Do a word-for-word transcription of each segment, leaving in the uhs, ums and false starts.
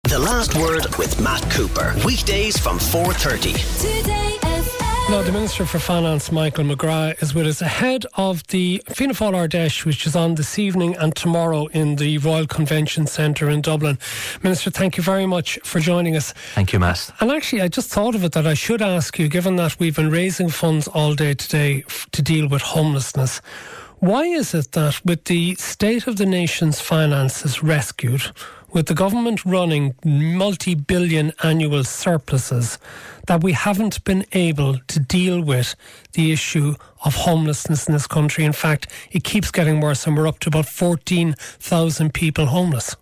The Last Word with Matt Cooper. Weekdays from four thirty. Today F M. Now, the Minister for Finance, Michael McGrath, is with us ahead of the Fianna Fáil Ardèche, which is on this evening and tomorrow in the Royal Convention Centre in Dublin. Minister, thank you very much for joining us. Thank you, Matt. And actually, I just thought of it that I should ask you, given that we've been raising funds all day today f- to deal with homelessness, why is it that with the state of the nation's finances rescued, with the government running multi-billion annual surpluses, that we haven't been able to deal with the issue of homelessness in this country? In fact, it keeps getting worse and we're up to about fourteen thousand people homeless.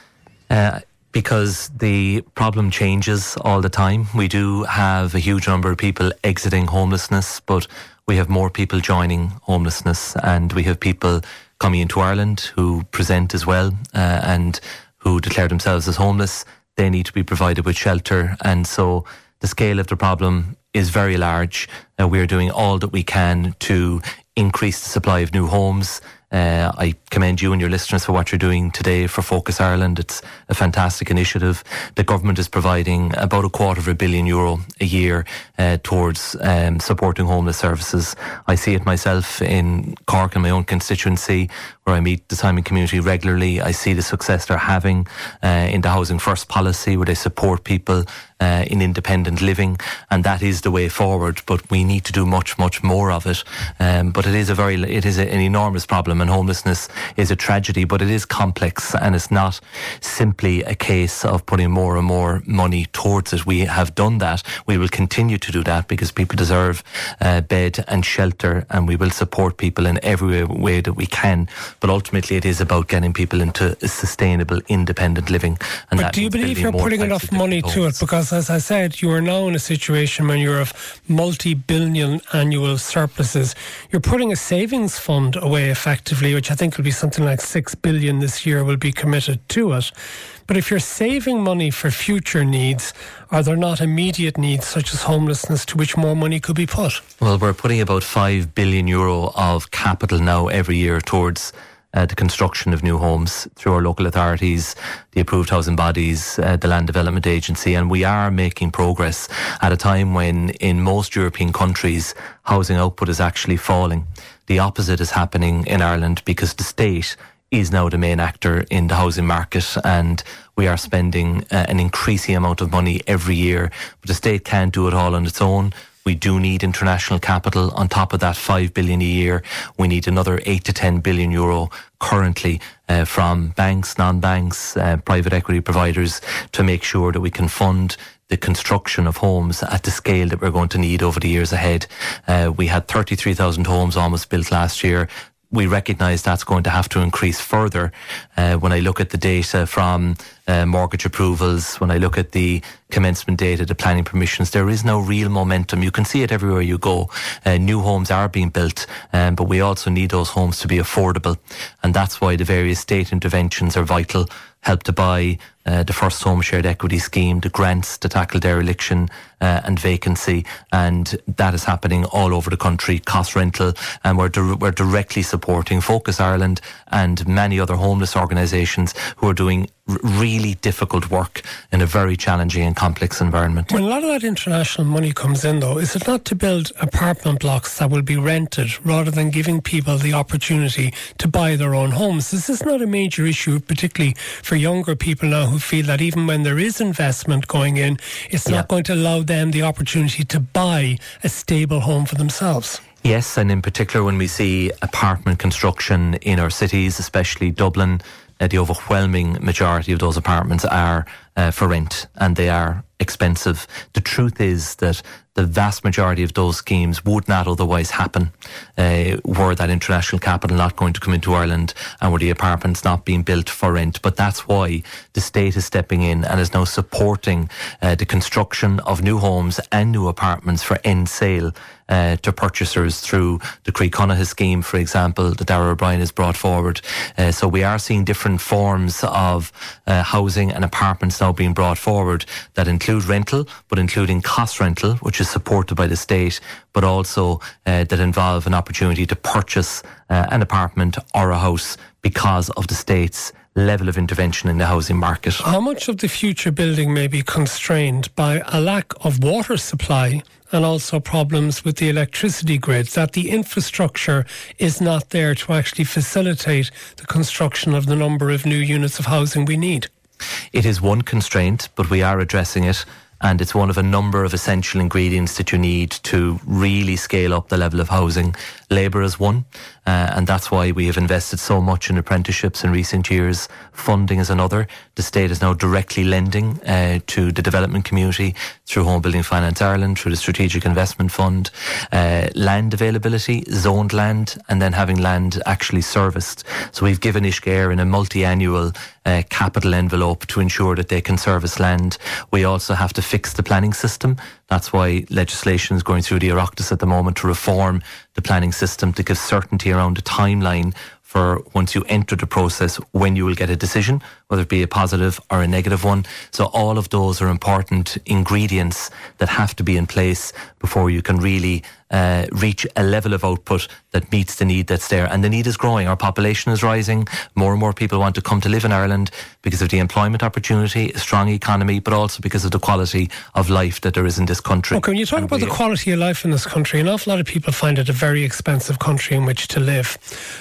Uh, because the problem changes all the time. We do have a huge number of people exiting homelessness, but we have more people joining homelessness, and we have people coming into Ireland who present as well uh, and who declare themselves as homeless. They need to be provided with shelter, and so the scale of the problem is very large. Uh, we're doing all that we can to increase the supply of new homes. Uh, I commend you and your listeners for what you're doing today for Focus Ireland. It's a fantastic initiative. The government is providing about a quarter of a billion euro a year uh, towards um, supporting homeless services. I see it myself in Cork, in my own constituency, where I meet the Simon community regularly. I see the success they're having uh, in the Housing First policy, where they support people uh, in independent living, and that is the way forward. But we need to do much, much more of it. Um, but it is a very, it is a, an enormous problem, and homelessness is a tragedy. But it is complex, and it's not simply a case of putting more and more money towards it. We have done that. We will continue to do that because people deserve uh, bed and shelter, and we will support people in every way that we can. But ultimately, it is about getting people into sustainable, independent living. And but that do you believe you're putting enough money to it? Because, as I said, you are now in a situation when you have multi-billion annual surpluses. You're putting a savings fund away effectively, which I think will be something like six billion this year will be committed to it. But if you're saving money for future needs, are there not immediate needs such as homelessness to which more money could be put? Well, we're putting about five billion euro of capital now every year towards uh, the construction of new homes through our local authorities, the approved housing bodies, uh, the Land Development Agency, and we are making progress at a time when in most European countries housing output is actually falling. The opposite is happening in Ireland because the state is now the main actor in the housing market, and we are spending uh, an increasing amount of money every year. But the state can't do it all on its own. We do need international capital. On top of that five billion a year, we need another eight to ten billion euro currently uh, from banks, non-banks, uh, private equity providers to make sure that we can fund the construction of homes at the scale that we're going to need over the years ahead. Uh, we had thirty-three thousand homes almost built last year. We recognise that's going to have to increase further. Uh, when I look at the data from uh, mortgage approvals, when I look at the commencement date of the planning permissions, there is no real momentum. You can see it everywhere you go. Uh, new homes are being built, um, but we also need those homes to be affordable. And that's why the various state interventions are vital. Help to Buy, uh, the First Home Shared Equity Scheme, the grants to tackle dereliction uh, and vacancy, and that is happening all over the country. Cost rental, and we're di- we're directly supporting Focus Ireland and many other homeless organisations who are doing r- really difficult work in a very challenging and complex environment. When a lot of that international money comes in, though, is it not to build apartment blocks that will be rented rather than giving people the opportunity to buy their own homes? Is this not a major issue, particularly for younger people now who feel that even when there is investment going in, it's yeah. not going to allow them the opportunity to buy a stable home for themselves? Yes, and in particular when we see apartment construction in our cities, especially Dublin, uh, the overwhelming majority of those apartments are uh, for rent, and they are expensive. The truth is that the vast majority of those schemes would not otherwise happen uh, were that international capital not going to come into Ireland and were the apartments not being built for rent. But that's why the state is stepping in and is now supporting uh, the construction of new homes and new apartments for end sale uh, to purchasers through the Croí Cónaithe scheme, for example, that Darragh O'Brien has brought forward. Uh, so we are seeing different forms of uh, housing and apartments now being brought forward that include rental, but including cost rental, which is supported by the state, but also uh, that involve an opportunity to purchase uh, an apartment or a house because of the state's level of intervention in the housing market. How much of the future building may be constrained by a lack of water supply and also problems with the electricity grid, that the infrastructure is not there to actually facilitate the construction of the number of new units of housing we need? It is one constraint, but we are addressing it. And it's one of a number of essential ingredients that you need to really scale up the level of housing. Labour is one, uh, and that's why we have invested so much in apprenticeships in recent years. Funding is another. The state is now directly lending uh, to the development community through Home Building Finance Ireland, through the Strategic Investment Fund. Uh, land availability, zoned land, and then having land actually serviced. So we've given Uisce in a multi-annual uh, capital envelope to ensure that they can service land. We also have to fix the planning system. That's why legislation is going through the Oireachtas at the moment to reform the planning system to give certainty around the timeline for once you enter the process when you will get a decision, whether it be a positive or a negative one. So all of those are important ingredients that have to be in place before you can really uh, reach a level of output that meets the need that's there. And the need is growing. Our population is rising. More and more people want to come to live in Ireland because of the employment opportunity, a strong economy, but also because of the quality of life that there is in this country. Okay, when you talk and about we, the quality of life in this country, an awful lot of people find it a very expensive country in which to live.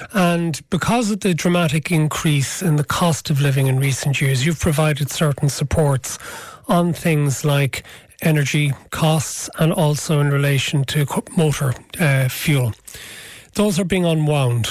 And because of the dramatic increase in the cost of living in recent years, you've provided certain supports on things like energy costs and also in relation to motor uh, fuel. Those are being unwound.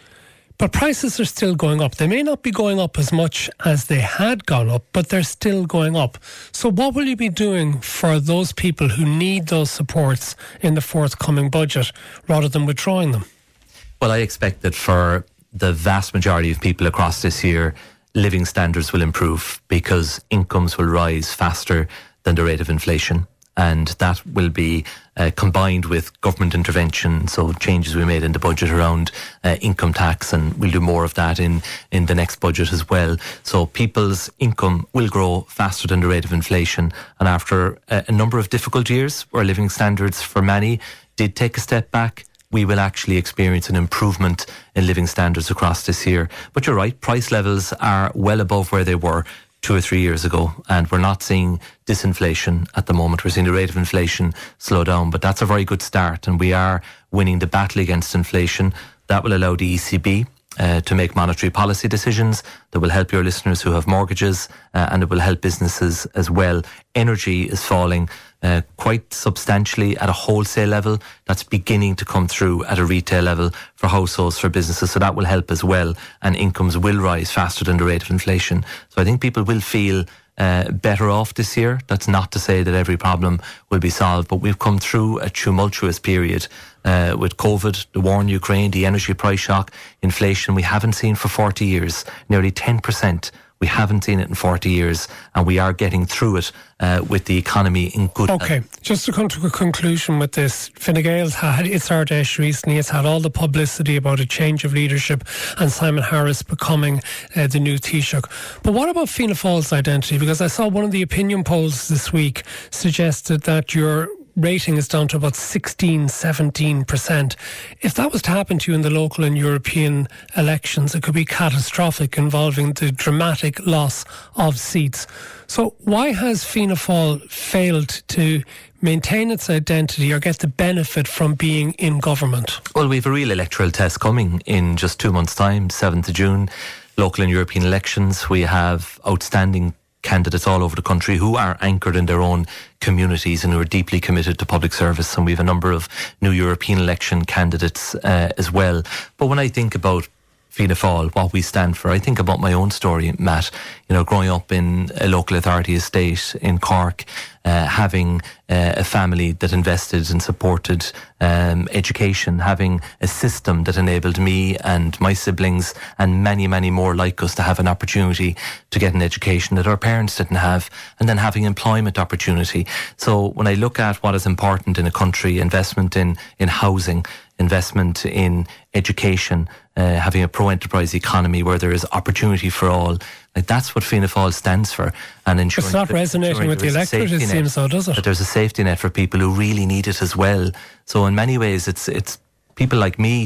But prices are still going up. They may not be going up as much as they had gone up, but they're still going up. So what will you be doing for those people who need those supports in the forthcoming budget rather than withdrawing them? Well, I expect that for the vast majority of people across this year, living standards will improve because incomes will rise faster than the rate of inflation. And that will be uh, combined with government intervention, so changes we made in the budget around uh, income tax, and we'll do more of that in, in the next budget as well. So people's income will grow faster than the rate of inflation. And after a, a number of difficult years where living standards for many did take a step back, we will actually experience an improvement in living standards across this year. But you're right, price levels are well above where they were two or three years ago, and we're not seeing disinflation at the moment. We're seeing the rate of inflation slow down, but that's a very good start, and we are winning the battle against inflation. That will allow the E C B uh, to make monetary policy decisions that will help your listeners who have mortgages, uh, and it will help businesses as well. Energy is falling Uh, quite substantially at a wholesale level. That's beginning to come through at a retail level for households, for businesses. So that will help as well. And incomes will rise faster than the rate of inflation. So I think people will feel uh, better off this year. That's not to say that every problem will be solved, but we've come through a tumultuous period uh, with COVID, the war in Ukraine, the energy price shock, inflation we haven't seen for forty years, nearly ten percent. We haven't seen it in forty years, and we are getting through it uh, with the economy in good health. Okay, just to come to a conclusion with this, Fine Gael's had its Ardesh recently. It's had all the publicity about a change of leadership and Simon Harris becoming uh, the new Taoiseach. But what about Fianna Fáil's identity? Because I saw one of the opinion polls this week suggested that your rating is down to about sixteen, seventeen percent. If that was to happen to you in the local and European elections, it could be catastrophic, involving the dramatic loss of seats. So why has Fianna Fáil failed to maintain its identity or get the benefit from being in government? Well, we have a real electoral test coming in just two months' time, seventh of June, local and European elections. We have outstanding candidates all over the country who are anchored in their own communities and who are deeply committed to public service, and we have a number of new European election candidates uh, as well. But when I think about Fianna Fáil, what we stand for, I think about my own story, Matt. You know, growing up in a local authority estate in Cork, uh, having uh, a family that invested and supported um, education, having a system that enabled me and my siblings and many, many more like us to have an opportunity to get an education that our parents didn't have, and then having employment opportunity. So when I look at what is important in a country, investment in, in housing, investment in education, uh, having a pro-enterprise economy where there is opportunity for all, like that's what Fianna Fáil stands for. And ensuring it's not that, resonating with the electorate, it seems so, does it? That there's a safety net for people who really need it as well. So in many ways, it's it's people like me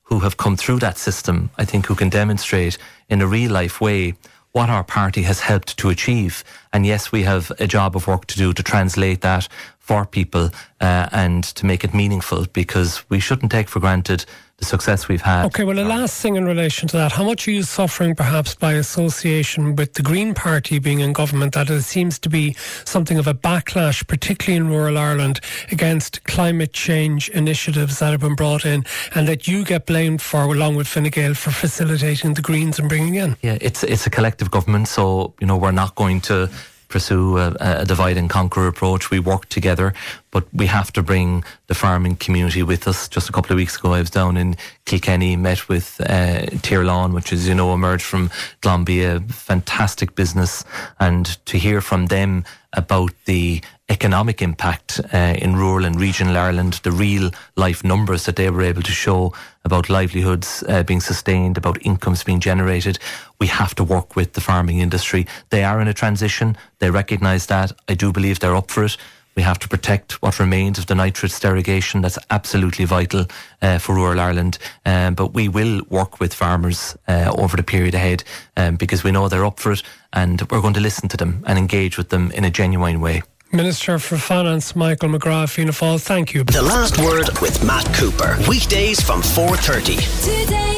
who have come through that system, I think, who can demonstrate in a real life way what our party has helped to achieve. And yes, we have a job of work to do to translate that for people uh, and to make it meaningful, because we shouldn't take for granted the success we've had. Okay, well, a last thing in relation to that. How much are you suffering perhaps by association with the Green Party being in government, that it seems to be something of a backlash, particularly in rural Ireland, against climate change initiatives that have been brought in, and that you get blamed for, along with Fine Gael, for facilitating the Greens and bringing in? Yeah, it's it's a collective government, so, you know, we're not going to pursue a, a divide and conquer approach. We work together, but we have to bring the farming community with us. Just a couple of weeks ago, I was down in Kilkenny, met with uh, Tirlawn, which is, you know, emerged from Glanbia, fantastic business, and to hear from them about the economic impact uh, in rural and regional Ireland, the real life numbers that they were able to show about livelihoods uh, being sustained, about incomes being generated. We have to work with the farming industry. They are in a transition. They recognise that. I do believe they're up for it. We have to protect what remains of the nitrates derogation. That's absolutely vital uh, for rural Ireland. Um, but we will work with farmers uh, over the period ahead um, because we know they're up for it, and we're going to listen to them and engage with them in a genuine way. Minister for Finance Michael McGrath, Fianna Fáil, thank you. The Last Word with Matt Cooper. Weekdays from four thirty. Today